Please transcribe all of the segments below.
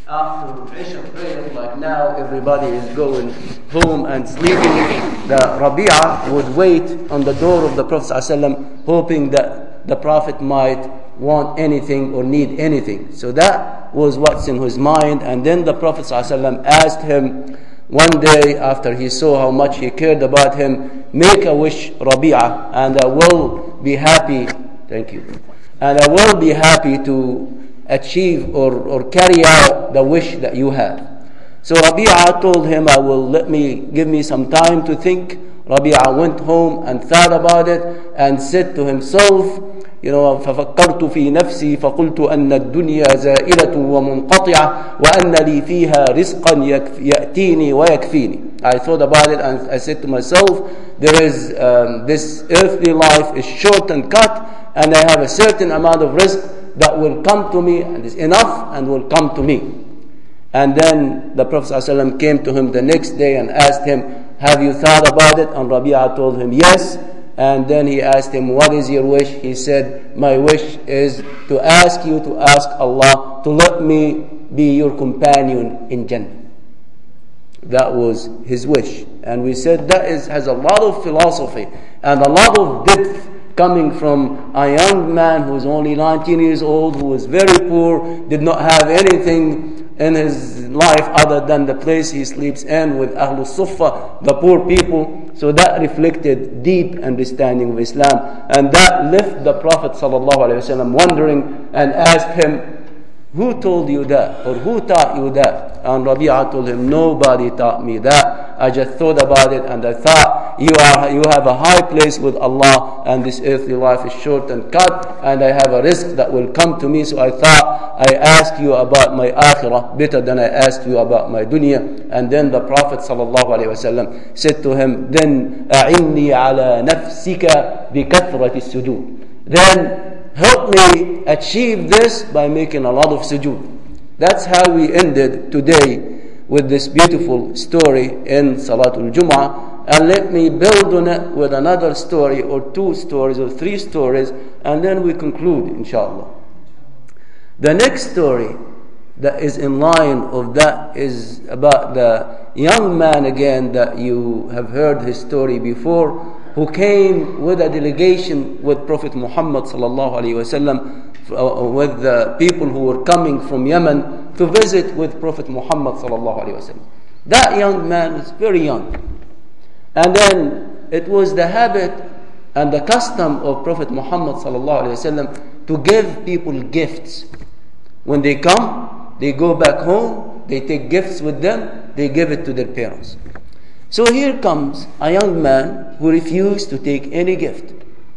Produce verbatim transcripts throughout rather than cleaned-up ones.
after Isha prayer, like now everybody is going home and sleeping, the Rabi'a would wait on the door of the Prophet ﷺ, hoping that the Prophet might want anything or need anything. So that was what's in his mind. And then the Prophet ﷺ asked him one day, after he saw how much he cared about him, make a wish, Rabi'a, and I will be happy. Thank you. And I will be happy to achieve or, or carry out the wish that you have. So Rabi'a told him, I will let me give me some time to think. Rabi'a went home and thought about it and said to himself, you know, ففكرت في نفسي فقلت أن الدنيا زائلة ومنقطعة وأن لي فيها رزقا يأتيني ويكفيني. I thought about it and I said to myself, there is um, this earthly life is short and cut, and I have a certain amount of risk that will come to me and is enough and will come to me. And then the Prophet ﷺ came to him the next day and asked him, have you thought about it? And Rabi'a told him yes. And then he asked him, what is your wish? He said, my wish is to ask you to ask Allah to let me be your companion in Jannah. That was his wish. And we said that is, has a lot of philosophy and a lot of depth, coming from a young man who was only nineteen years old, who was very poor, did not have anything in his life other than the place he sleeps in with Ahlul Suffah, the poor people. So that reflected deep understanding of Islam. And that left the Prophet ﷺ wondering and asked him, who told you that? Or who taught you that? And Rabi'a told him, nobody taught me that. I just thought about it and I thought, you are you have a high place with Allah, and this earthly life is short and cut, and I have a risk that will come to me. So I thought I asked you about my akhirah better than I asked you about my dunya. And then the Prophet ﷺ said to him, then أعني على نفسك بكثرة السجود. Then help me achieve this by making a lot of sujood. That's how we ended today with this beautiful story in Salatul Jum'ah. And let me build on it with another story or two stories or three stories, and then we conclude, inshallah. The next story that is in line of that is about the young man again that you have heard his story before, who came with a delegation with Prophet Muhammad sallallahu alaihi wasallam, with the people who were coming from Yemen to visit with Prophet Muhammad sallallahu alaihi wasallam. That young man was very young. And then it was the habit and the custom of Prophet Muhammad sallallahu alaihi wasallam to give people gifts. When they come, they go back home, they take gifts with them, they give it to their parents. So here comes a young man who refused to take any gift.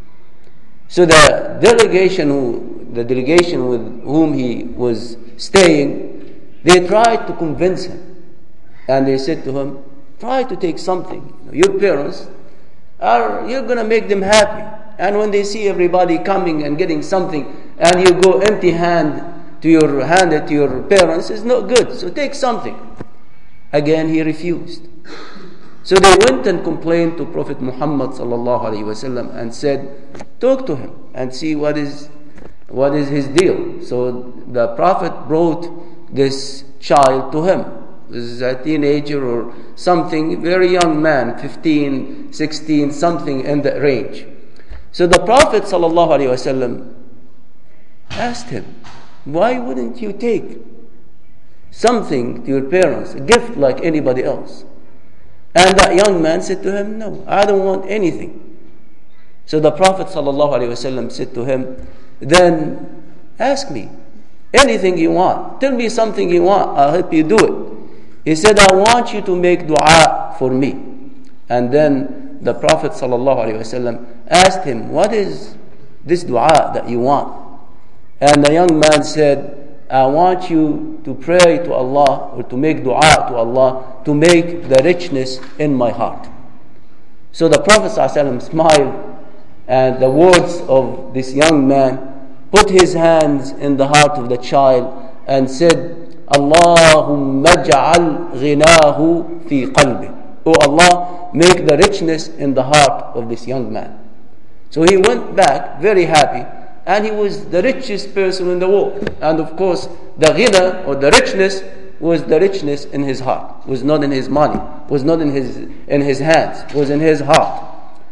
So the delegation who, the delegation with whom he was staying, they tried to convince him. And they said to him, try to take something. Your parents are, you're going to make them happy. And when they see everybody coming and getting something, and you go empty hand to your hand it to your parents, it's not good. So take something. Again, he refused. So they went and complained to Prophet Muhammad sallallahu alaihi wasallam and said, talk to him and see what is what is his deal. So the Prophet brought this child to him. This is a teenager or something, very young man, fifteen, sixteen, something in that range. So the Prophet sallallahu alaihi wasallam asked him, why wouldn't you take something to your parents, a gift like anybody else? And that young man said to him, no, I don't want anything. So the Prophet ﷺ said to him, then ask me anything you want. Tell me something you want, I'll help you do it. He said, I want you to make dua for me. And then the Prophet ﷺ asked him, what is this dua that you want? And the young man said, I want you to pray to Allah, or to make dua to Allah, to make the richness in my heart. So the Prophet ﷺ smiled, and the words of this young man put his hands in the heart of the child and said, Allahumma ja'al ghinahu fi qalbi. Oh Allah, make the richness in the heart of this young man. So he went back very happy, and he was the richest person in the world. And of course, the ghina or the richness was the richness in his heart, was not in his money, was not in his in his hands, was in his heart.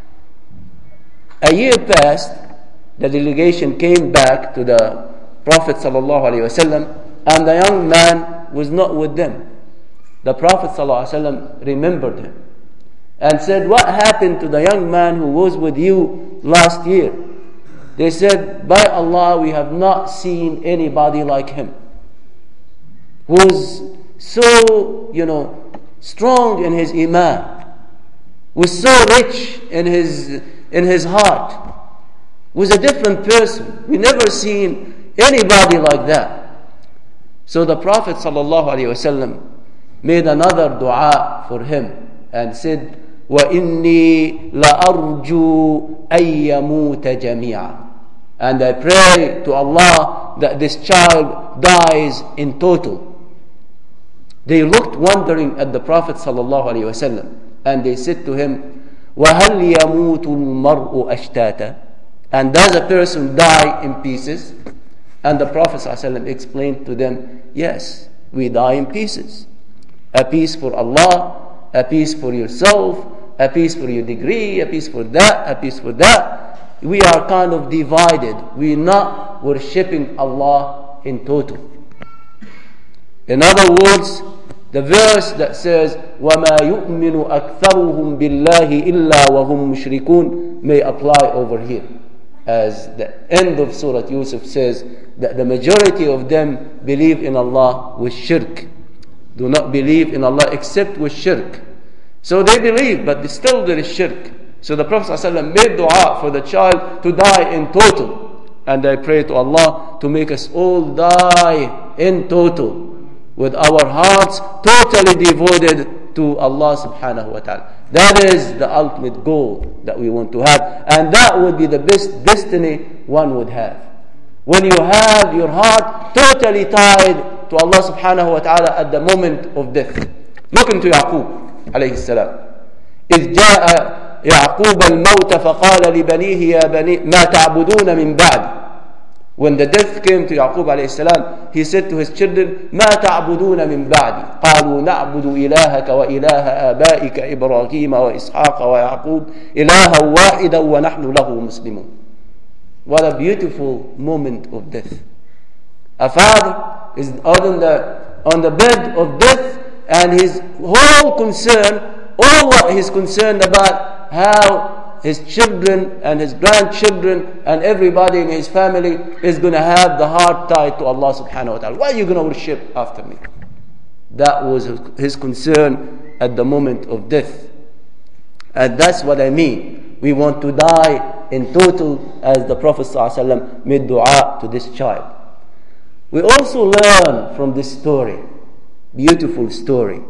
A year passed, the delegation came back to the Prophet ﷺ, and the young man was not with them. The Prophet ﷺ remembered him and said, "What happened to the young man who was with you last year?" They said, "By Allah, we have not seen anybody like him, who was so, you know, strong in his iman, was so rich in his in his heart, was a different person. We never seen anybody like that." So the Prophet ﷺ made another dua for him and said, وَإِنِّي لَأَرْجُو أَن يَمُوتَ جَمِيعًا. And I pray to Allah that this child dies in total. They looked wondering at the Prophet ﷺ, and they said to him, وَهَلْ يَمُوتُ الْمَرْءُ أَشْتَاتًا. And does a person die in pieces? And the Prophet ﷺ explained to them, yes, we die in pieces. A piece for Allah, a piece for yourself, a piece for your degree, a piece for that, a piece for that. We are kind of divided. We are not worshipping Allah in total. In other words, the verse that says, وَمَا يُؤْمِنُ أَكْثَرُهُمْ بِاللَّهِ إِلَّا وَهُمْ مُشْرِكُونَ may apply over here. As the end of Surah Yusuf says, that the majority of them believe in Allah with shirk. Do not believe in Allah except with shirk. So they believe, but still there is shirk. So the Prophet ﷺ made dua for the child to die in total. And I pray to Allah to make us all die in total, with our hearts totally devoted to Allah subhanahu wa ta'ala. That is the ultimate goal that we want to have. And that would be the best destiny one would have. When you have your heart totally tied to Allah subhanahu wa ta'ala at the moment of death. Look into Yaqub alayhi salam. إذ جاء يعقوب الموت فقال لبنيه يا بني ما تعبدون من بعد. When the death came to Yaqub alayhi salam, he said to his children, ما تعبدون من بعدي قالوا نعبد إلهك وإله آبائك إبراهيم وإسحاق ويعقوب إلها واحدا ونحن له مسلمون. What a beautiful moment of death. A father is on the, on the bed of death, and his whole concern, all what he's concerned about, how his children and his grandchildren and everybody in his family is going to have the heart tied to Allah subhanahu wa ta'ala. Why are you going to worship after me? That was his concern at the moment of death. And that's what I mean. We want to die in total, as the Prophet ﷺ made dua to this child. We also learn from this story, beautiful story,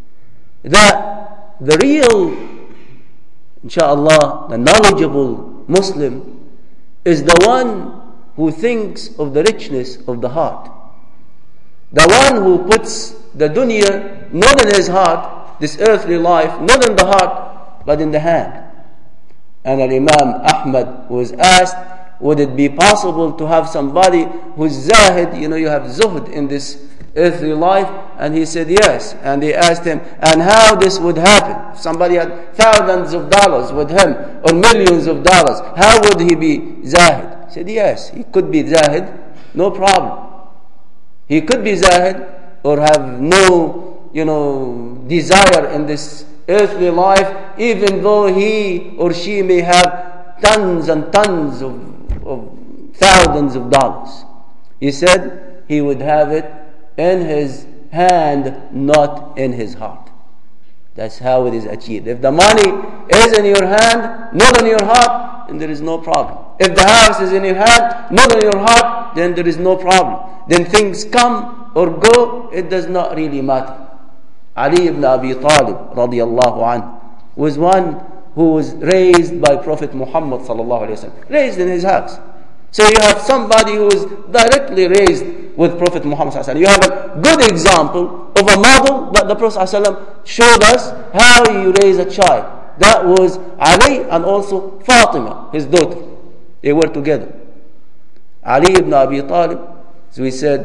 that the real, inshallah, the knowledgeable Muslim is the one who thinks of the richness of the heart. The one who puts the dunya not in his heart, this earthly life, not in the heart, but in the hand. And Imam Ahmad was asked, would it be possible to have somebody who's zahid, you know, you have zuhd in this earthly life? And he said yes. And they asked him, and how this would happen? If somebody had thousands of dollars with him, or millions of dollars, how would he be zahid? He said yes, he could be zahid, no problem. He could be zahid or have no, you know, desire in this earthly life, even though he or she may have tons and tons of, of thousands of dollars. He said he would have it in his hand, not in his heart. That's how it is achieved. If the money is in your hand, not in your heart, then there is no problem. If the house is in your hand, not in your heart, then there is no problem. Then things come or go, it does not really matter. Ali ibn Abi Talib radiyallahu anhu was one who was raised by Prophet Muhammad sallallahu alaihi wasallam, raised in his house. So you have somebody who is directly raised with Prophet Muhammad sallallahu alaihi wasallam. You have a good example of a model that the Prophet sallallahu alaihi wasallam showed us how you raise a child. That was Ali and also Fatima, his daughter. They were together. Ali ibn Abi Talib, as we said,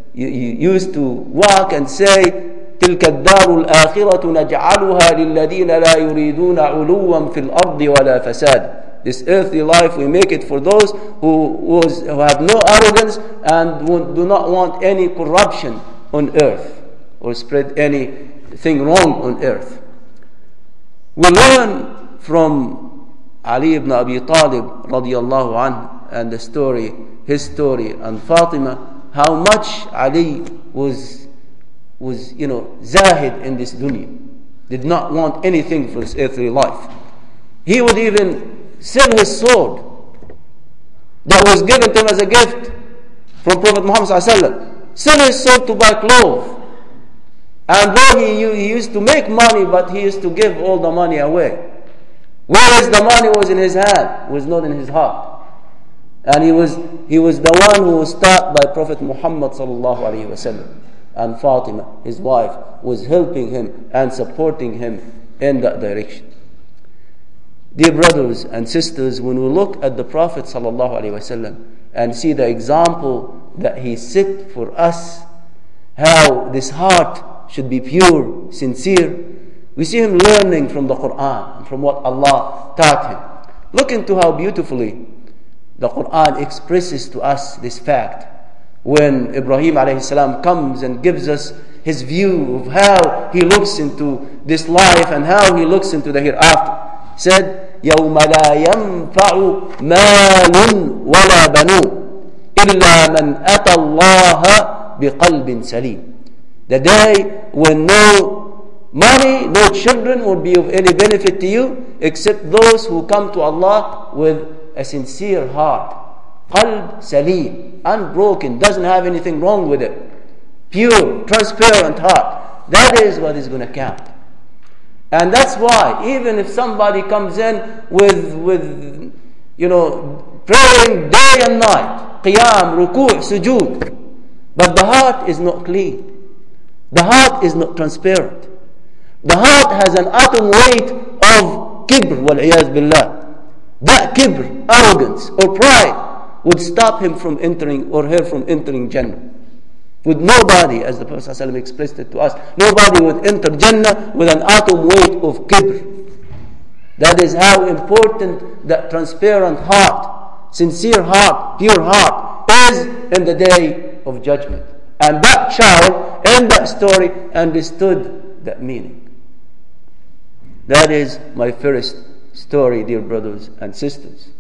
you, you used to walk and say, تلك الدار الآخرة نجعلها للذين لا يريدون علوا في الأرض ولا فساد. This earthly life, we make it for those who, was, who have no arrogance and do not want any corruption on earth or spread anything wrong on earth. We learn from Ali ibn Abi Talib radiallahu anhu and the story, his story, and Fatima, how much Ali was, was you know, zahid in this dunya, did not want anything for his earthly life. He would even sell his sword that was given to him as a gift from Prophet Muhammad sallallahu alaihi wasallam. Sell his sword to buy clothes. And though he, he used to make money, but he used to give all the money away. Whereas the money was in his hand, was not in his heart. And he was he was the one who was taught by Prophet Muhammad sallallahu alaihi wasallam. And Fatima, his wife, was helping him and supporting him in that direction. Dear brothers and sisters, when we look at the Prophet sallallahu alaihi wasallam and see the example that he set for us, how this heart should be pure, sincere, we see him learning from the Quran and from what Allah taught him. Look into how beautifully the Quran expresses to us this fact when Ibrahim alayhi salam comes and gives us his view of how he looks into this life and how he looks into the hereafter. Said, يَوْمَ لَا يَنْفَعُ مَالٌ وَلَا بَنُونَ إِلَّا مَنْ أَتَى اللَّهَ بِقَلْبٍ سَلِيمٍ. The day when no money, no children will be of any benefit to you except those who come to Allah with a sincere heart. Qalb salim, unbroken, doesn't have anything wrong with it. Pure, transparent heart. That is what is going to count. And that's why, even if somebody comes in with, with you know, praying day and night, qiyam, ruku', sujood, but the heart is not clean. The heart is not transparent. The heart has an atom weight of kibr, wal-iyaz billah. That kibr, arrogance, or pride would stop him from entering, or her from entering Jannah. With nobody, as the Prophet ﷺ expressed it to us, nobody would enter Jannah with an atom weight of kibr. That is how important that transparent heart, sincere heart, pure heart is in the day of judgment. And that child in that story understood that meaning. That is my first story, dear brothers and sisters.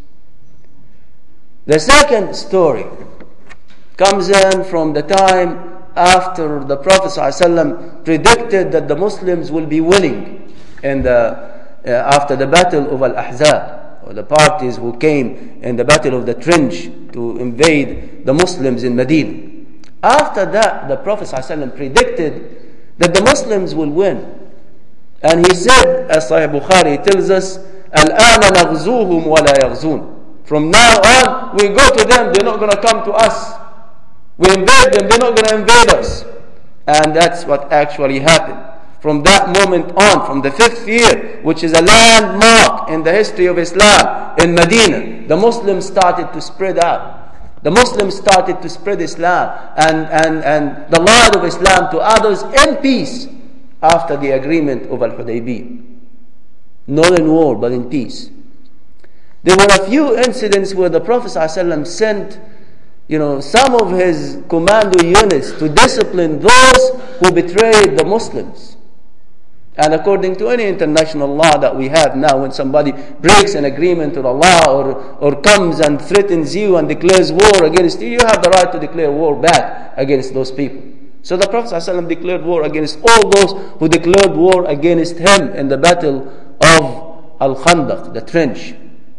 The second story comes in from the time after the Prophet ﷺ predicted that the Muslims will be winning in the, uh, after the battle of Al-Ahzab, or the parties who came in the battle of the trench to invade the Muslims in Medina. After that, the Prophet ﷺ predicted that the Muslims will win. And he said, as Sahih Bukhari tells us, الْآنَ نَغْزُوهُمْ وَلَا يَغْزُونَ. From now on, we go to them, they're not going to come to us. We invade them, they're not going to invade us. And that's what actually happened. From that moment on, from the fifth year, which is a landmark in the history of Islam, in Medina, the Muslims started to spread out. The Muslims started to spread Islam and, and, and the light of Islam to others in peace after the agreement of Al-Hudaybiyah. Not in war, but in peace. There were a few incidents where the Prophet ﷺ sent you know, some of his commando units to discipline those who betrayed the Muslims. And according to any international law that we have now, when somebody breaks an agreement with Allah or, or comes and threatens you and declares war against you, you have the right to declare war back against those people. So the Prophet ﷺ declared war against all those who declared war against him in the battle of Al-Khandaq, the trench.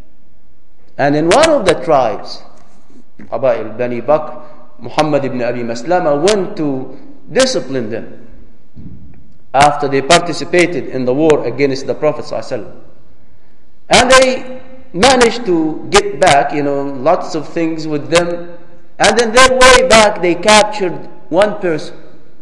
And in one of the tribes, Qabail Bani Bakr, Muhammad ibn Abi Maslama went to discipline them after they participated in the war against the Prophet ﷺ. And they managed to get back, you know, lots of things with them. And on their way back, they captured one person.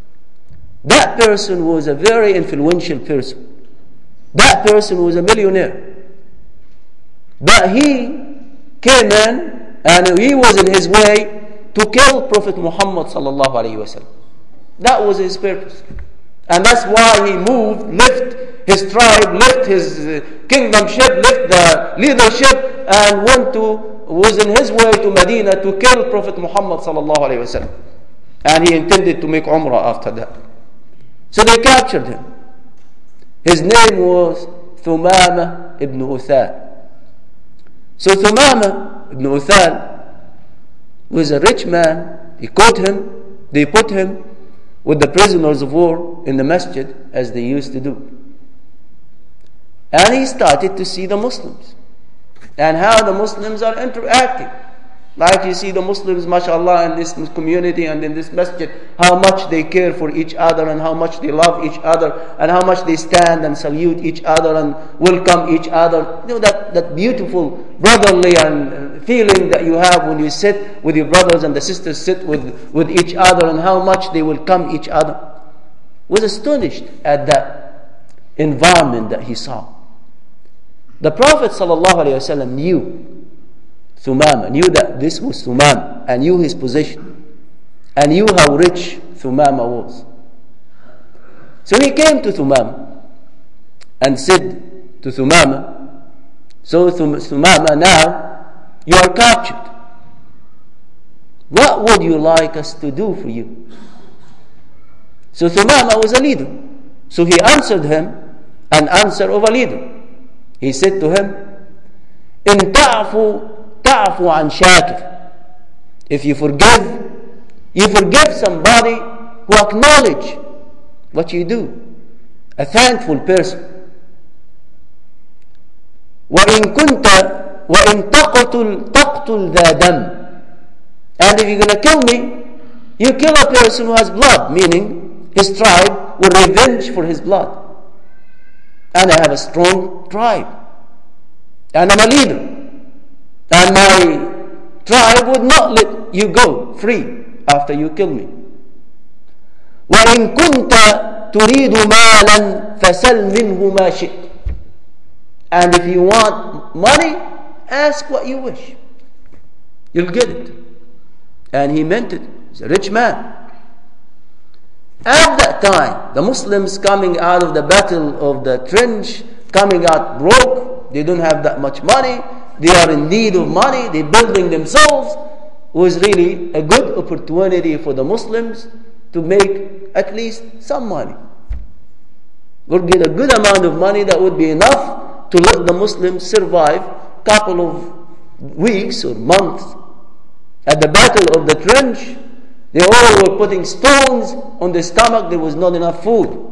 That person was a very influential person. That person was a millionaire. But he came in, and he was in his way to kill Prophet Muhammad sallallahu alaihi wasallam. That was his purpose. And that's why he moved, left his tribe, left his uh, kingdomship, left the leadership, and went to, was in his way to Medina to kill Prophet Muhammad sallallahu alaihi wasallam. And he intended to make Umrah after that. So they captured him. His name was Thumama ibn Uthal. So Thumama ibn Uthal was a rich man. He caught him. They put him with the prisoners of war in the masjid, as they used to do. And he started to see the Muslims and how the Muslims are interacting. Like you see the Muslims, mashallah, in this community and in this masjid, how much they care for each other and how much they love each other and how much they stand and salute each other and welcome each other. You know, that, that beautiful brotherly and feeling that you have when you sit with your brothers and the sisters sit with, with each other and how much they welcome each other. Was astonished at that environment that he saw. The Prophet ﷺ knew Thumama, knew that this was Thumama, and knew his position, and knew how rich Thumama was. So he came to Thumama and said to Thumama, so Thumama, now you are captured. What would you like us to do for you? So Thumama was a leader. So he answered him an answer of a leader. He said to him, إن تعفو تعفو عن شاكر. If you forgive, you forgive somebody who acknowledge what you do, a thankful person. وإن كنت وإن تقتل تقتل ذا دم. And if you're going to kill me, you kill a person who has blood, meaning his tribe will revenge for his blood. And I have a strong tribe, and I'm a leader, and my tribe would not let you go free after you kill me. وإن كنت تريد مالا فسل منه ما شئت. And if you want money, ask what you wish. You'll get it. And he meant it. He's a rich man. At that time, the Muslims coming out of the battle of the trench, coming out broke, they don't have that much money, they are in need of money, they're building themselves, was really a good opportunity for the Muslims to make at least some money. Would get a good amount of money that would be enough to let the Muslims survive a couple of weeks or months. At the battle of the trench, they all were putting stones on the stomach. There was not enough food.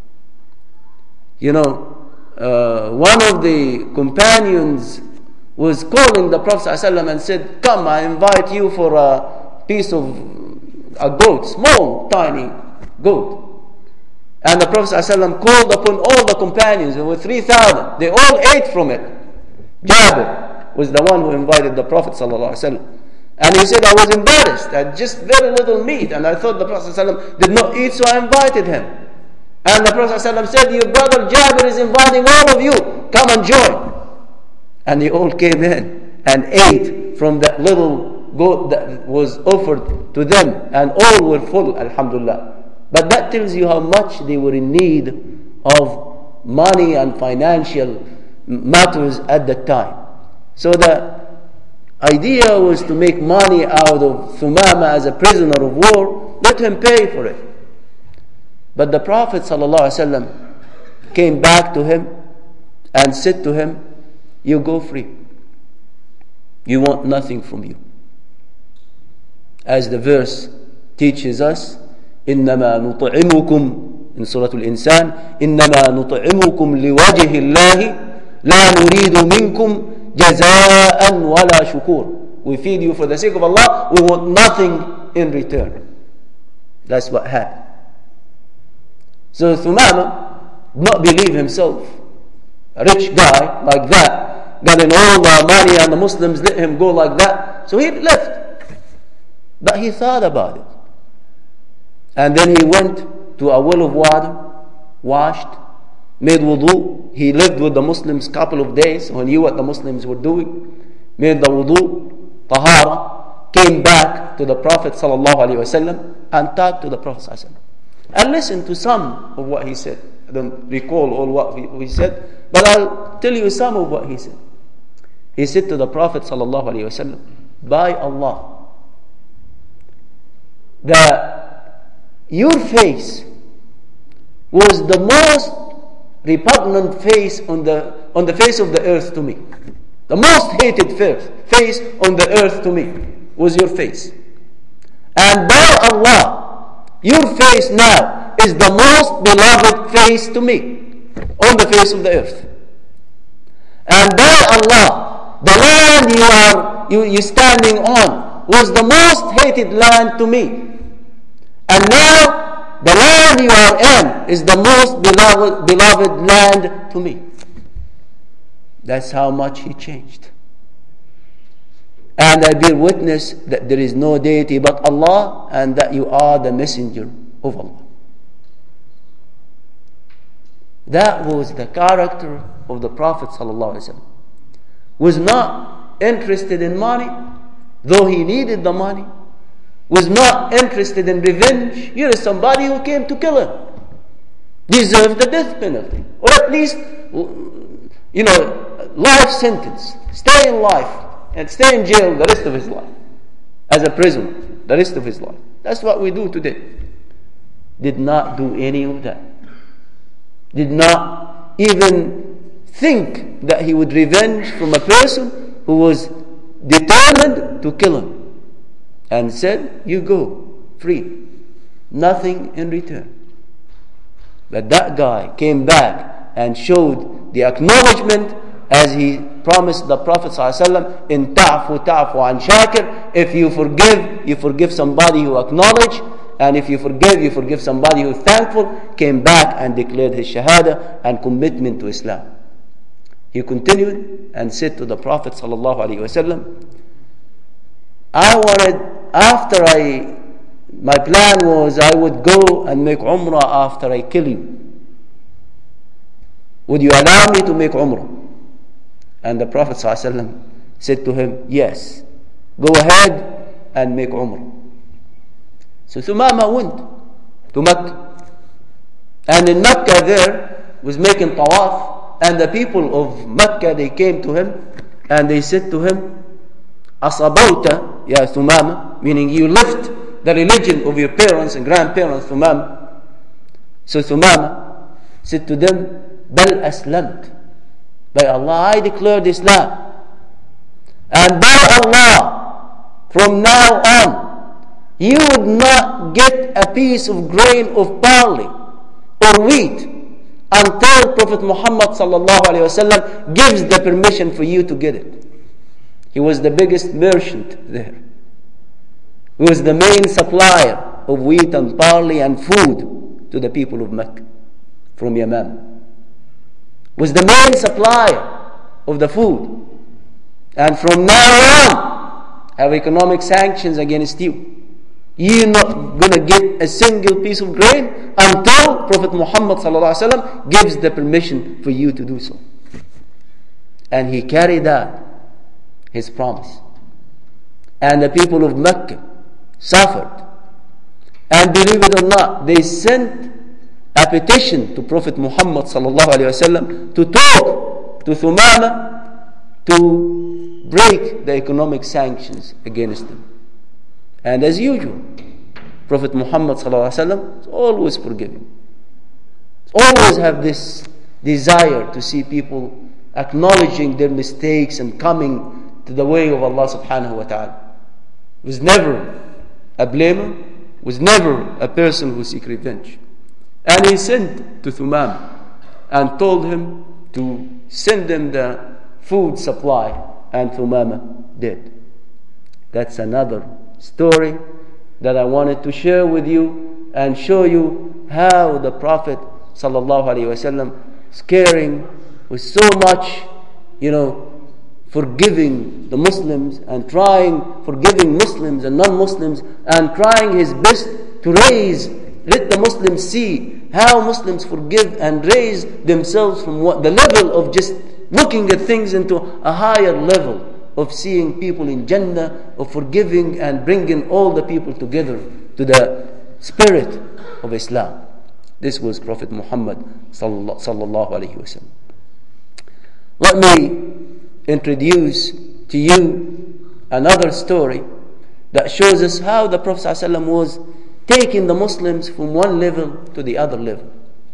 You know, uh, one of the companions was calling the Prophet ﷺ and said, come, I invite you for a piece of a goat, small, tiny goat. And the Prophet ﷺ called upon all the companions. There were three thousand. They all ate from it. Jabir was the one who invited the Prophet ﷺ. And he said, I was embarrassed. I had just very little meat. And I thought the Prophet ﷺ did not eat, so I invited him. And the Prophet ﷺ said, your brother Jabir is inviting all of you. Come and join. And they all came in and ate from that little goat that was offered to them. And all were full, alhamdulillah. But that tells you how much they were in need of money and financial matters at that time. So the idea was to make money out of Thumama as a prisoner of war. Let him pay for it. But the Prophet ﷺ came back to him and said to him, you go free. You want nothing from you. As the verse teaches us, إنما نطعمكم in Surah Al-Insan, إنما نطعمكم لوجه الله لا نريد منكم جزاء ولا شكور. We feed you for the sake of Allah. We want nothing in return. That's what happened. So Thumama did not believe himself. A rich guy like that, got in all the money and the Muslims let him go like that. So he left. But he thought about it. And then he went to a well of water, washed, made wudu. He lived with the Muslims a couple of days, so he knew what the Muslims were doing. Made the wudu, tahara, came back to the Prophet ﷺ and talked to the Prophet ﷺ. And listen to some of what he said. I don't recall all what he said, but I'll tell you some of what he said. He said to the Prophet ﷺ, by Allah, that your face was the most repugnant face on the on the face of the earth to me. The most hated face on the earth to me was your face. And by Allah, your face now is the most beloved face to me on the face of the earth. And by Allah, the land you are you you standing on was the most hated land to me. And now the land you are in is the most beloved beloved land to me. That's how much he changed. And I bear witness that there is no deity but Allah, and that you are the messenger of Allah. That was the character of the Prophet ﷺ. Was not interested in money, though he needed the money. Was not interested in revenge. Here is somebody who came to kill him. Deserved the death penalty. Or at least, you know, life sentence. Stay in life and stay in jail the rest of his life. As a prisoner, the rest of his life. That's what we do today. Did not do any of that. Did not even think that he would revenge from a person who was determined to kill him. And said, you go free. Nothing in return. But that guy came back and showed the acknowledgement as he promised the Prophet ﷺ in ta'fu ta'fu an shakir. If you forgive, you forgive somebody who acknowledge, and if you forgive, you forgive somebody who is thankful. Came back and declared his shahada and commitment to Islam. He continued and said to the Prophet ﷺ, I wanted, after I, my plan was I would go and make Umrah after I kill you. Would you allow me to make Umrah? And the Prophet ﷺ said to him, yes, go ahead and make Umrah. So Thumama went to Mecca. And in Mecca there was making tawaf, and the people of Mecca, they came to him and they said to him, Asabawta ya Thumama, meaning you left the religion of your parents and grandparents, Thumama. So Thumama said to them, Bal aslamt. By Allah, I declared Islam. And by Allah, from now on, you would not get a piece of grain of barley or wheat until Prophet Muhammad sallallahu alaihi wasallam gives the permission for you to get it. He was the biggest merchant there. He was the main supplier of wheat and barley and food to the people of Mecca from Yemen. Was the main supplier of the food. And from now on, have economic sanctions against you. You're not going to get a single piece of grain until Prophet Muhammad sallallahu alaihi wasallam gives the permission for you to do so. And he carried out his promise. And the people of Mecca suffered. And believe it or not, they sent a petition to Prophet Muhammad sallallahu alaihi wasallam to talk to Thumama to break the economic sanctions against them. And as usual, Prophet Muhammad sallallahu alaihi wasallam is always forgiving. Always have this desire to see people acknowledging their mistakes and coming to the way of Allah subhanahu wa ta'ala. Was never a blamer, was never a person who seek revenge. And he sent to Thumama and told him to send them the food supply, and Thumama did. That's another story that I wanted to share with you and show you how the Prophet sallallahu alaihi wasallam is caring with so much, you know, forgiving the Muslims and trying, forgiving Muslims and non-Muslims, and trying his best to raise, let the Muslims see how Muslims forgive and raise themselves from what the level of just looking at things into a higher level of seeing people in Jannah, of forgiving and bringing all the people together to the spirit of Islam. This was Prophet Muhammad sallallahu alaihi wasallam. Let me introduce to you another story that shows us how the Prophet ﷺ was taking the Muslims from one level to the other level.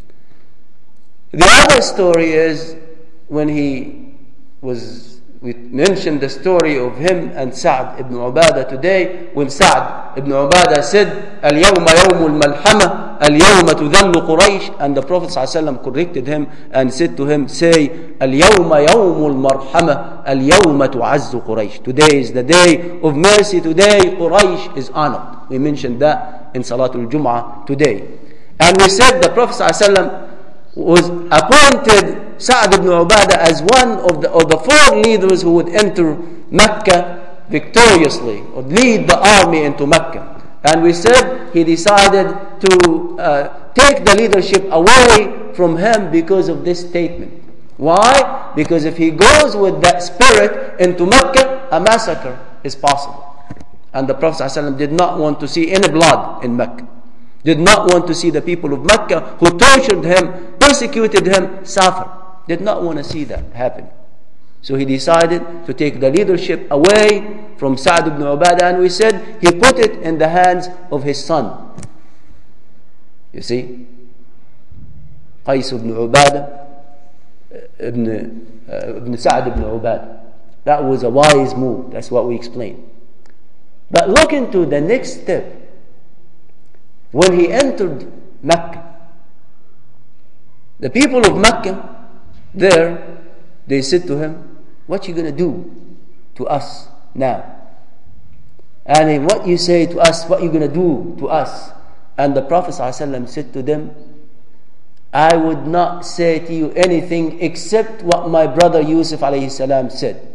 The other story is when he was, we mentioned the story of him and Sa'd ibn Ubadah today, when Sa'd ibn Ubadah said, Al-yawma yawmul malhama, al-yawma tudhallu Quraysh, and the Prophet ﷺ corrected him and said to him, say, Al-yawma yawmul marhama, al-yawma tu'azzu Quraysh. Today is the day of mercy, today Quraysh is honored. We mentioned that in Salatul Jum'ah today. And we said the Prophet ﷺ was appointed Sa'd ibn Ubadah as one of the, of the four leaders who would enter Mecca victoriously, or lead the army into Mecca. And we said he decided to uh, take the leadership away from him because of this statement. Why? Because if he goes with that spirit into Mecca, a massacre is possible. And the Prophet ﷺ did not want to see any blood in Mecca. Did not want to see the people of Mecca who tortured him, persecuted him, suffer. Did not want to see that happen. So he decided to take the leadership away from Sa'd ibn Ubadah, and we said he put it in the hands of his son. You see? Qais ibn Ubadah, ibn, uh, ibn Sa'd ibn Ubadah. That was a wise move. That's what we explained. But look into the next step. When he entered Mecca, the people of Mecca there, they said to him, what you going to do to us now? And what you say to us, what you going to do to us? And the Prophet ﷺ said to them, I would not say to you anything except what my brother Yusuf alayhi salam said.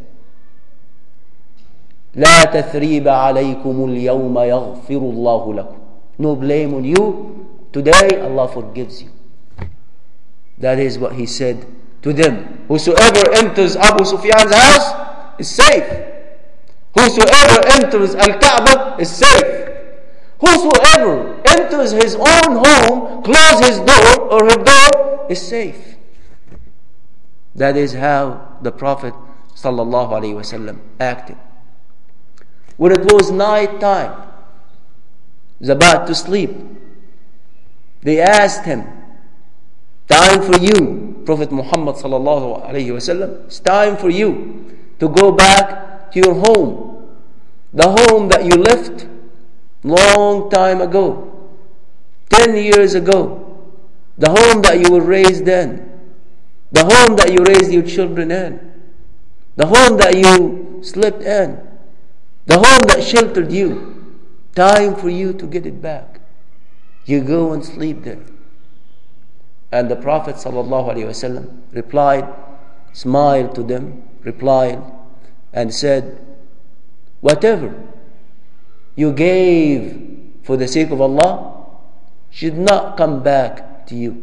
لا تثريب عليكم اليوم يغفر الله لكم. No blame on you. Today Allah forgives you. That is what he said to them. Whosoever enters Abu Sufyan's house is safe. Whosoever enters Al-Kaaba is safe. Whosoever enters his own home, close his door or her door, is safe. That is how the Prophet sallallahu alaihi wasallam acted. When it was night time, he was about to sleep, they asked him, time for you, Prophet Muhammad sallallahu alaihi wasallam, it's time for you to go back to your home, the home that you left long time ago, ten years ago, the home that you were raised in, the home that you raised your children in, the home that you slept in, the home that sheltered you. Time for you to get it back. You go and sleep there. And the Prophet ﷺ replied, smiled to them, replied, and said, whatever you gave for the sake of Allah should not come back to you.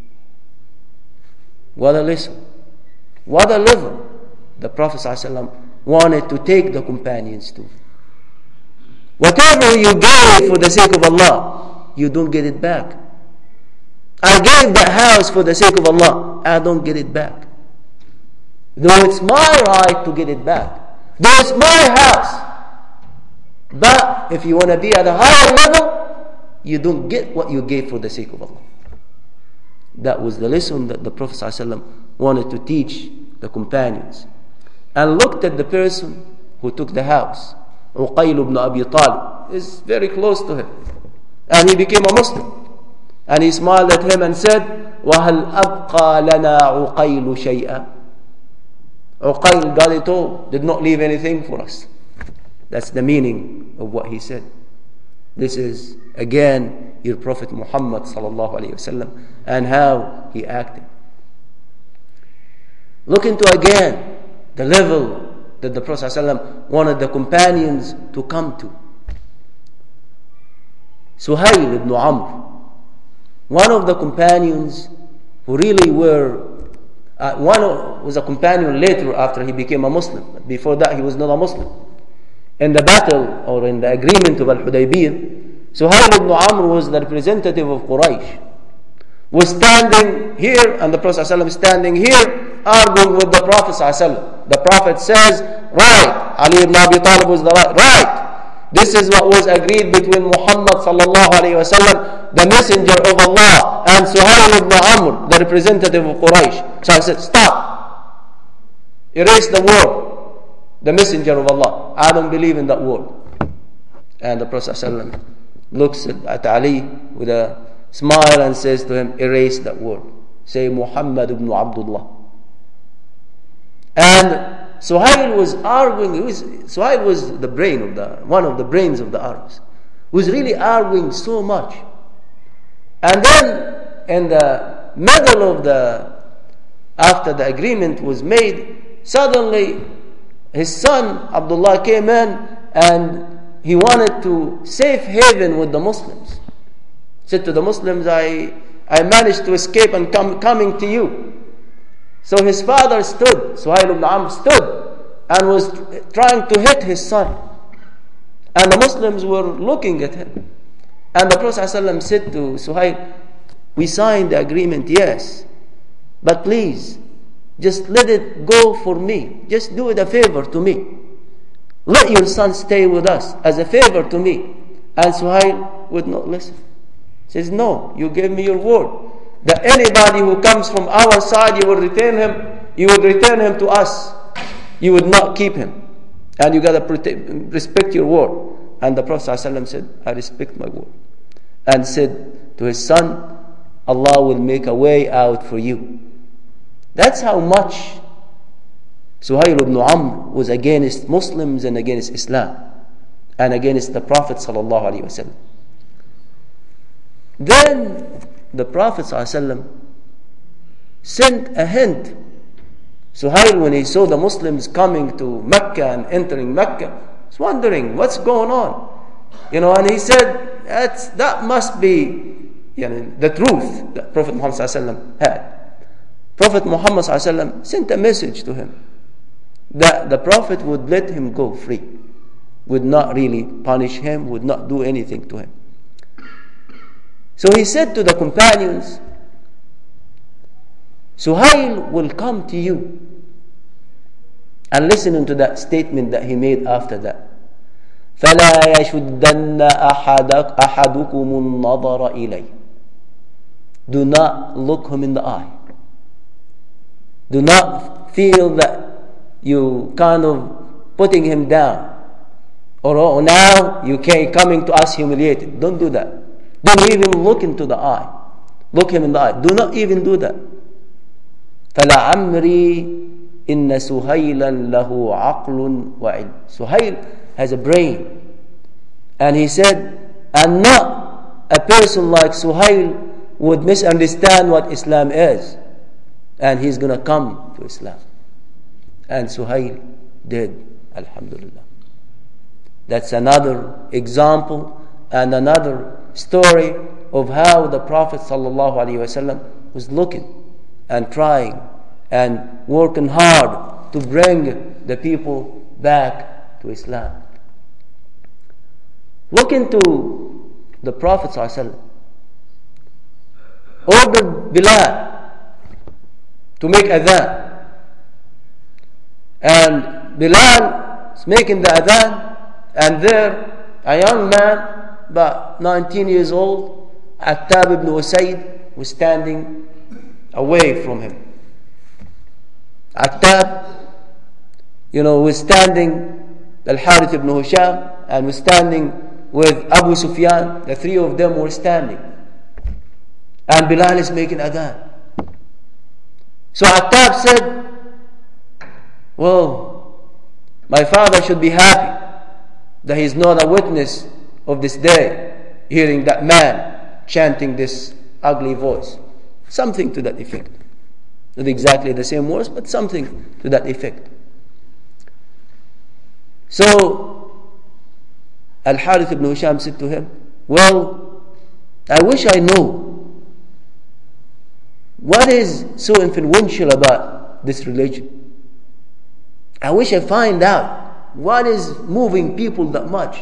What a lesson. What a level the Prophet ﷺ wanted to take the companions to. Whatever you gave for the sake of Allah, you don't get it back. I gave that house for the sake of Allah, I don't get it back. Though it's my right to get it back. Though it's my house. But if you want to be at a higher level, you don't get what you gave for the sake of Allah. That was the lesson that the Prophet ﷺ wanted to teach the companions. And looked at the person who took the house. Uqayl ibn Abi Talib is very close to him. And he became a Muslim. And he smiled at him and said, وَهَلْ أَبْقَى لَنَا عُقَيْلُ شَيْئًا. Uqayl, got it all, did not leave anything for us. That's the meaning of what he said. This is, again, your Prophet Muhammad sallallahu alayhi wasallam and how he acted. Look into again the level that the Prophet ﷺ wanted the companions to come to. Suhayl ibn Amr, one of the companions who really were Uh, one was a companion later after he became a Muslim. But before that, he was not a Muslim. In the battle or in the agreement of Al-Hudaybiyah, Suhail ibn Amr was the representative of Quraysh. Was standing here, and the Prophet ﷺ standing here, arguing with the Prophet ﷺ. The Prophet says, right, Ali ibn Abi Talib was the right. Right. This is what was agreed between Muhammad sallallahu alayhi wa sallam, the messenger of Allah, and Suhail ibn Amr, the representative of Quraysh. So I said, stop. Erase the word, the messenger of Allah. I don't believe in that word. And the Prophet ﷺ looks at Ali with a smile and says to him, erase that word. Say Muhammad ibn Abdullah. And Suhail was arguing. He was, Suhail was the brain of the one of the brains of the Arabs. He was really arguing so much. And then in the middle of the, after the agreement was made, suddenly his son Abdullah came in and he wanted to safe haven with the Muslims. Said to the Muslims, I I managed to escape and come coming to you. So his father stood, Suhail ibn Amr stood, and was trying to hit his son. And the Muslims were looking at him. And the Prophet ﷺ said to Suhail, we signed the agreement, yes, but please, just let it go for me. Just do it a favor to me. Let your son stay with us as a favor to me. And Suhail would not listen. He says, no, you gave me your word that anybody who comes from our side, you will return him, you would return him to us. You would not keep him. And you got to respect your word. And the Prophet ﷺ said, I respect my word. And said to his son, Allah will make a way out for you. That's how much Suhail ibn Amr was against Muslims and against Islam and against the Prophet ﷺ. Then the Prophet ﷺ sent a hint. Suhail, when he saw the Muslims coming to Mecca and entering Mecca, was wondering what's going on. You know, and he said, That's, that must be you know, the truth that Prophet Muhammad ﷺ had. Prophet Muhammad ﷺ sent a message to him that the Prophet would let him go free, would not really punish him, would not do anything to him. So he said to the companions, Suhail will come to you. And listening to that statement that he made after that. فَلَا يَشُدَّنَّ أَحَدَكُمُ النَّظَرَ إِلَيْهِ. Do not look him in the eye. Do not feel that you kind of putting him down. Or oh, now you can coming to us humiliated. Don't do that. Don't even look into the eye. Look him in the eye. Do not even do that. فَلَعَمْرِي إِنَّ سُهَيْلًا لَهُ عَقْلٌ وَعِلْمٌ. Suhail has a brain. And he said, and not a person like Suhail would misunderstand what Islam is. And he's going to come to Islam. And Suhail did, alhamdulillah. That's another example and another story of how the Prophet ﷺ was looking and trying and working hard to bring the people back to Islam. Look into the Prophet ﷺ ordered Bilal to make adhan, and Bilal is making the adhan, and there a young man about nineteen years old, Attab ibn Usayd, was standing away from him. Attab, you know, was standing, Al-Harith ibn Hisham, and was standing with Abu Sufyan. The three of them were standing. And Bilal is making adhan. So Attab said, well, my father should be happy that he is not a witness of this day, hearing that man chanting this ugly voice. Something to that effect. Not exactly the same words, but something to that effect. So Al-Harith ibn Hisham said to him, well, I wish I knew what is so influential about about this religion. I wish I find out what is moving people that much.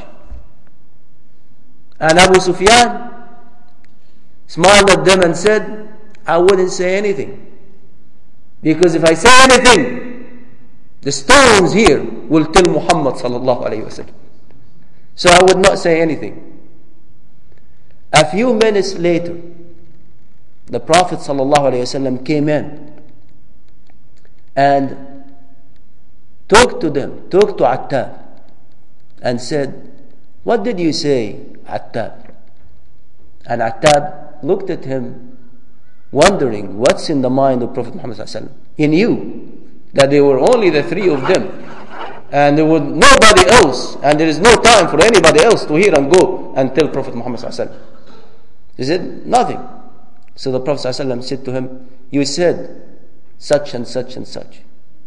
And Abu Sufyan smiled at them and said, I wouldn't say anything. Because if I say anything, the stones here will tell Muhammad sallallahu alayhi wa sallam. So I would not say anything. A few minutes later, the Prophet sallallahu alayhi wa sallam came in and talked to them, talked to Attab, and said, what did you say, Attab? And Attab looked at him, wondering what's in the mind of Prophet Muhammad sallallahu alaihi wasallam. He knew that there were only the three of them, and there was nobody else, and there is no time for anybody else to hear and go and tell Prophet Muhammad sallallahu alaihi wasallam. He said, nothing. So the Prophet sallallahu alaihi wasallam said to him, you said such and such and such.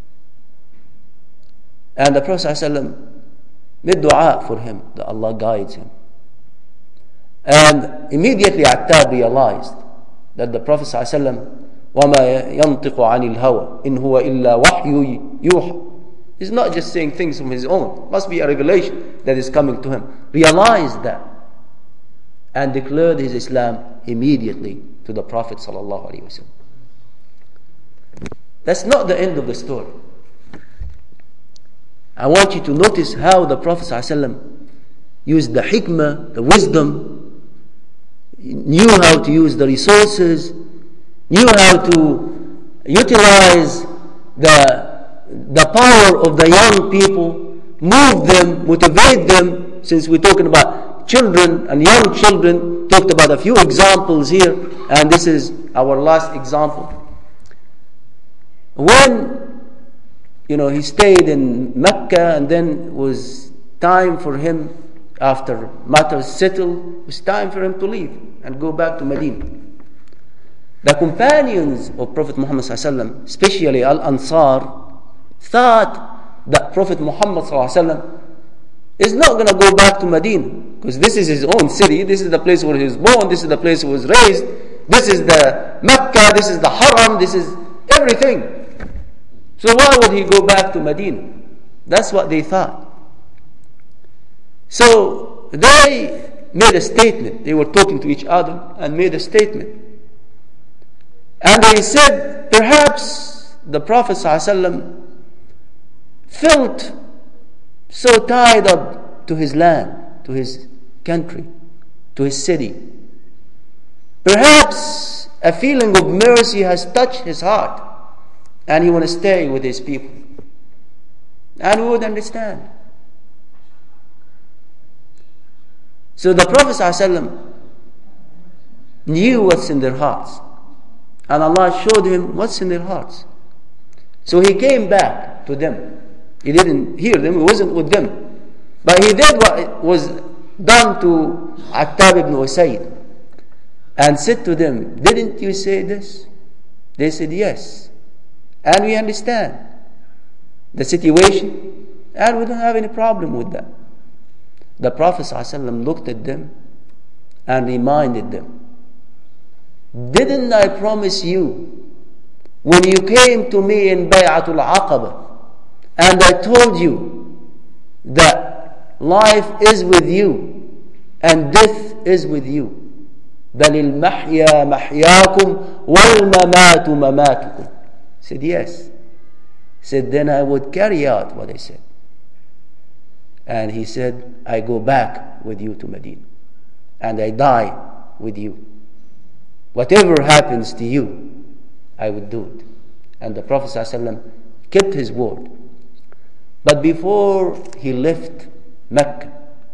And the Prophet sallallahu alaihi wasallam made dua for him, that Allah guides him. And immediately Attab realized that the Prophet ﷺ, وَمَا يَنْطِقُ عَنِ الْهَوَى إِنْ هُوَ إِلَّا وَحْيُ يُوحَى. He's not just saying things from his own. Must be a revelation that is coming to him. Realized that and declared his Islam immediately to the Prophet ﷺ. That's not the end of the story. I want you to notice how the Prophet ﷺ used the hikmah, the wisdom, knew how to use the resources, knew how to utilize the, the power of the young people, move them, motivate them. Since we're talking about children and young children, talked about a few examples here, and this is our last example. When you know he stayed in Mecca, and then it was time for him, after matters settled, it was time for him to leave and go back to Medina. The companions of Prophet Muhammad sallallahu alaihi wasallam, especially Al-Ansar, thought that Prophet Muhammad sallallahu alaihi wasallam is not going to go back to Medina, because this is his own city, this is the place where he was born, this is the place he was raised, this is the Mecca, this is the Haram, this is everything. So why would he go back to Medina? That's what they thought. So they made a statement. They were talking to each other and made a statement. And they said, perhaps the Prophet ﷺ felt so tied up to his land, to his country, to his city. Perhaps a feeling of mercy has touched his heart, and he wants to stay with his people. And we would understand. So the Prophet ﷺ knew what's in their hearts, and Allah showed him what's in their hearts. So he came back to them. He didn't hear them, he wasn't with them, but he did what was done to Attab ibn Usayd, and said to them, didn't you say this? They said yes, and we understand the situation, and we don't have any problem with that. The Prophet ﷺ looked at them and reminded them, didn't I promise you when you came to me in Bay'atul Aqaba, and I told you that life is with you and death is with you? بَلِ الْمَحْيَا مَحْيَاكُمْ وَالْمَمَاتُ مَمَاتُكُمْ. Said yes. Said then I would carry out what I said. And he said, I go back with you to Medina, and I die with you. Whatever happens to you, I would do it. And the Prophet ﷺ kept his word. But before he left Mecca,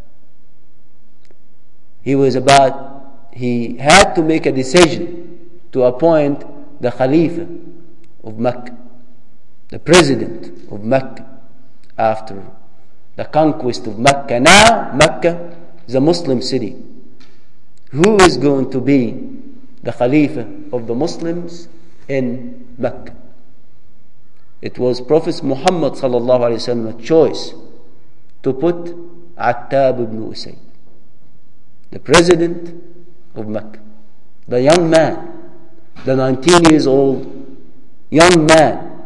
he was about, he had to make a decision to appoint the Khalifa of Mecca, the president of Mecca, after the conquest of Mecca. Now Mecca is a Muslim city. Who is going to be the Khalifa of the Muslims in Mecca? It was Prophet Muhammad sallallahu alaihi wasallam's choice to put Attab ibn Usayd, the president of Mecca, the young man, the nineteen years old young man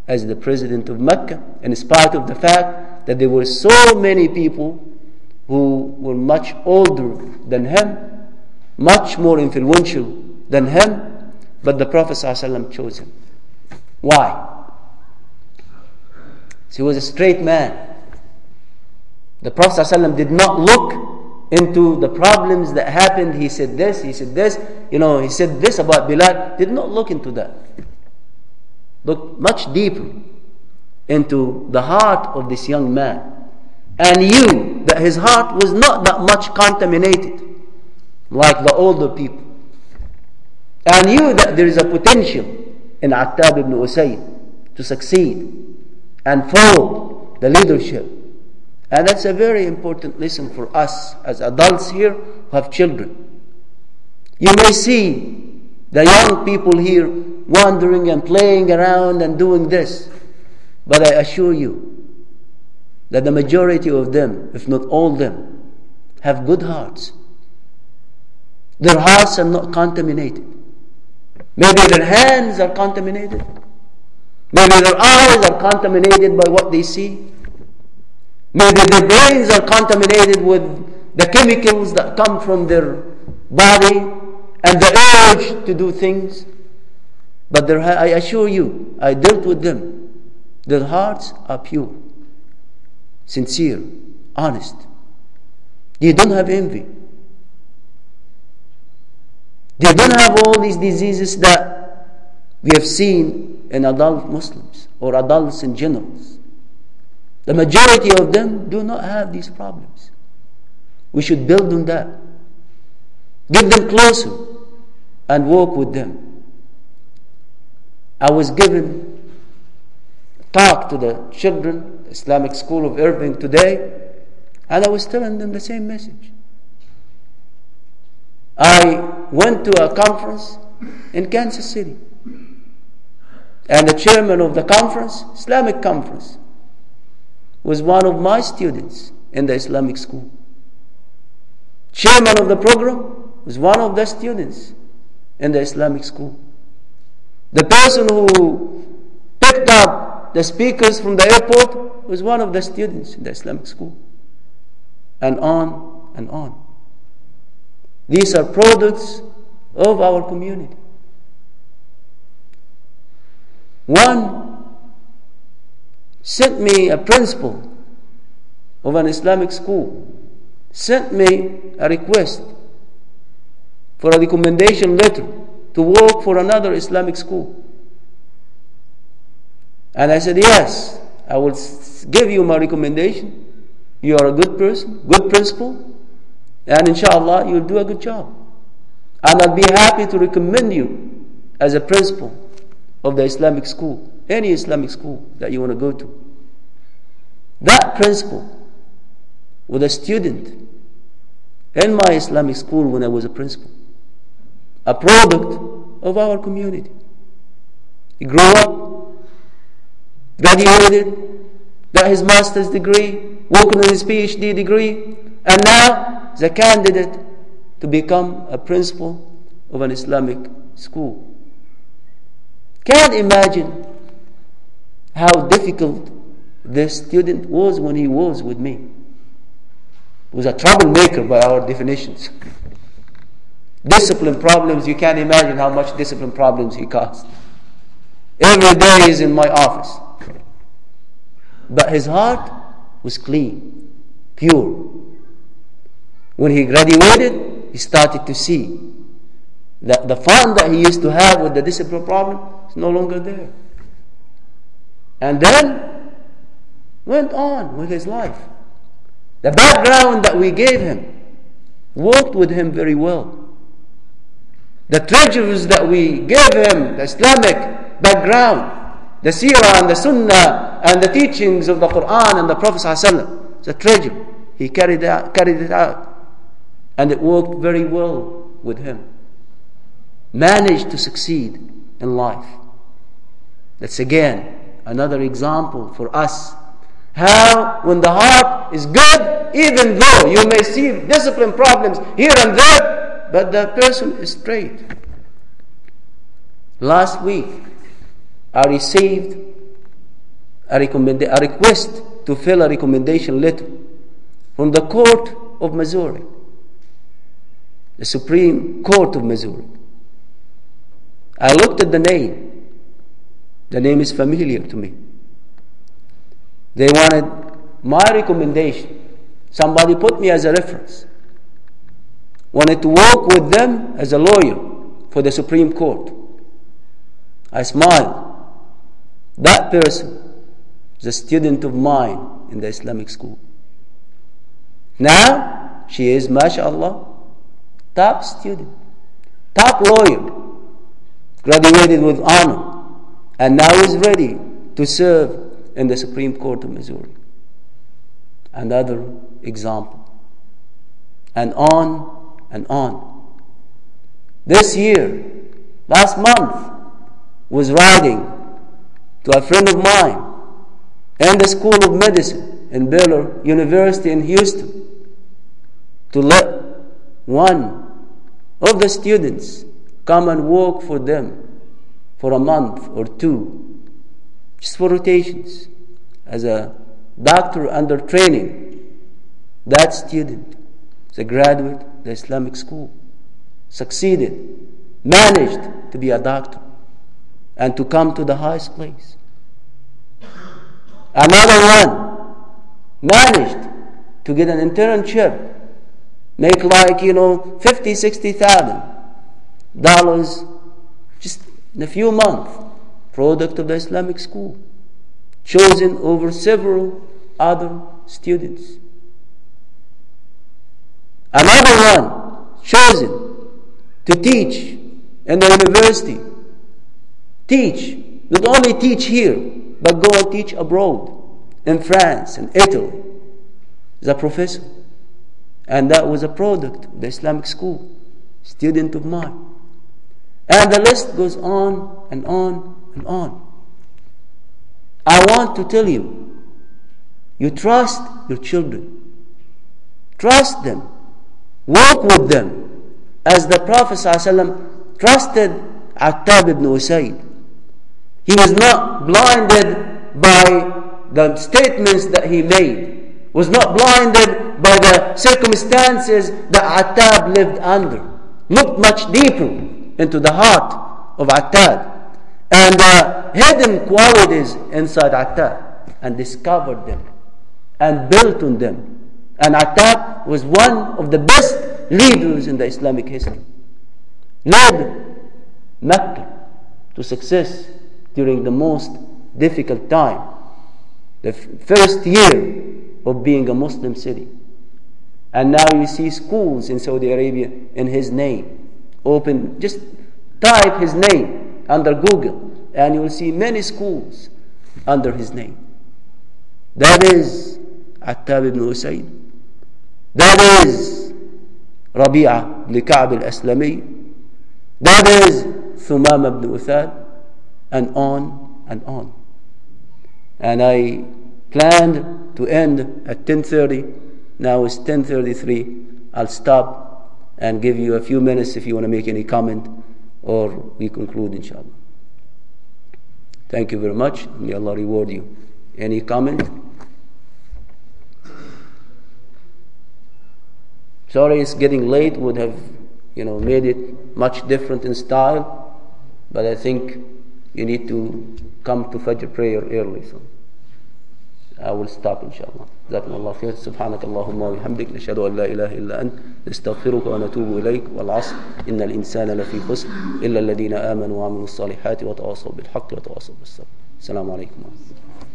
as the president of Mecca, in spite of the fact that there were so many people who were much older than him, much more influential than him, but the Prophet ﷺ chose him. Why? So he was a straight man. The Prophet ﷺ did not look into the problems that happened. He said this, he said this, you know, he said this about Bilal. Did not look into that. Look much deeper into the heart of this young man, and knew that his heart was not that much contaminated like the older people, and knew that there is a potential in Attab ibn Usayd to succeed and follow the leadership. And that's a very important lesson for us as adults here who have children. You may see the young people here wandering and playing around and doing this, but I assure you that the majority of them, if not all of them, have good hearts. Their hearts are not contaminated. Maybe their hands are contaminated. Maybe their eyes are contaminated by what they see. Maybe their brains are contaminated with the chemicals that come from their body and the urge to do things. But their, I assure you, I dealt with them. Their hearts are pure, sincere, honest. They don't have envy. They don't have all these diseases that we have seen in adult Muslims or adults in general. The majority of them do not have these problems. We should build on that. Get them closer and walk with them. I was given a talk to the children, the Islamic School of Irving today, and I was telling them the same message. I went to a conference in Kansas City, and the chairman of the conference, Islamic conference, was one of my students in the Islamic school. Chairman of the program was one of the students in the Islamic school. The person who picked up the speakers from the airport was one of the students in the Islamic school. And on and on. These are products of our community. One sent me a principal of an Islamic school, sent me a request for a recommendation letter to work for another Islamic school. And I said, yes, I will give you my recommendation. You are a good person, good principal, and inshallah you'll do a good job. And I'll be happy to recommend you as a principal of the Islamic school, any Islamic school that you want to go to. That principal was a student in my Islamic school when I was a principal, a product of our community. He grew up, graduated, got his master's degree, working on his PhD degree, and now is a candidate to become a principal of an Islamic school. Can't imagine how difficult this student was when he was with me. He was a troublemaker by our definitions. Discipline problems, you can't imagine how much discipline problems he caused. Every day he's in my office. But his heart was clean, pure. When he graduated, he started to see that the fun that he used to have with the discipline problem is no longer there. And then went on with his life. The background that we gave him worked with him very well. The treasures that we gave him, the Islamic background, the seerah and the sunnah and the teachings of the Quran and the Prophet ﷺ, it's a treasure. He carried it out, carried it out. And it worked very well with him. Managed to succeed in life. That's again another example for us. How when the heart is good, even though you may see discipline problems here and there, but the person is straight. Last week, I received a, recommend- a request to fill a recommendation letter from the Court of Missouri, the Supreme Court of Missouri. I looked at the name. The name is familiar to me. They wanted my recommendation. Somebody put me as a reference. Wanted to work with them as a lawyer for the Supreme Court. I smiled. That person is a student of mine in the Islamic school. Now, she is, mashallah, top student, top lawyer, graduated with honor, and now is ready to serve in the Supreme Court of Missouri. Another example. And on and on. This year, last month, was writing to a friend of mine in the School of Medicine in Baylor University in Houston to let one of the students come and work for them for a month or two, just for rotations, as a doctor under training. That student is a graduate of the Islamic school, succeeded, managed to be a doctor, and to come to the highest place. Another one managed to get an internship, make like, you know, fifty, sixty thousand dollars just in a few months, product of the Islamic school, chosen over several other students. Another one chosen to teach in the university. Teach, not only teach here, but go and teach abroad, in France and Italy, as a professor. And that was a product of the Islamic school, student of mine. And the list goes on and on and on. I want to tell you, you trust your children. Trust them. Work with them. As the Prophet ﷺ trusted Attab ibn Usayd. He was not blinded by the statements that he made. Was not blinded by the circumstances that Attab lived under. Looked much deeper into the heart of Attab and the hidden qualities inside Attab, and discovered them and built on them. And Attab was one of the best leaders in the Islamic history. Led Mecca to success during the most difficult time, the f- first year of being a Muslim city. And now you see schools in Saudi Arabia in his name. Open, just type his name under Google and you will see many schools under his name. That is Attab ibn Usayd. That is Rabi'a ibn Ka'b al-Aslami. That is Thumama ibn Uthal. And on and on. And I planned to end at ten thirty. Now it's ten thirty-three. I'll stop and give you a few minutes if you want to make any comment, or we conclude, inshallah. Thank you very much. May Allah reward you. Any comment? Sorry, it's getting late. Would have, you know, made it much different in style, but I think you need to come to Fajr prayer early. So I will stop, inshallah. جزاكم الله خير. سبحانك اللهم وبحمدك نشهد أن لا إله إلا أنت نستغفرك ونتوب إليك والعصر إن الإنسان لفي خسر إلا الذين آمنوا وعملوا الصالحات وتواصوا بالحق وتواصوا بالصبر. السلام عليكم ورحمة الله.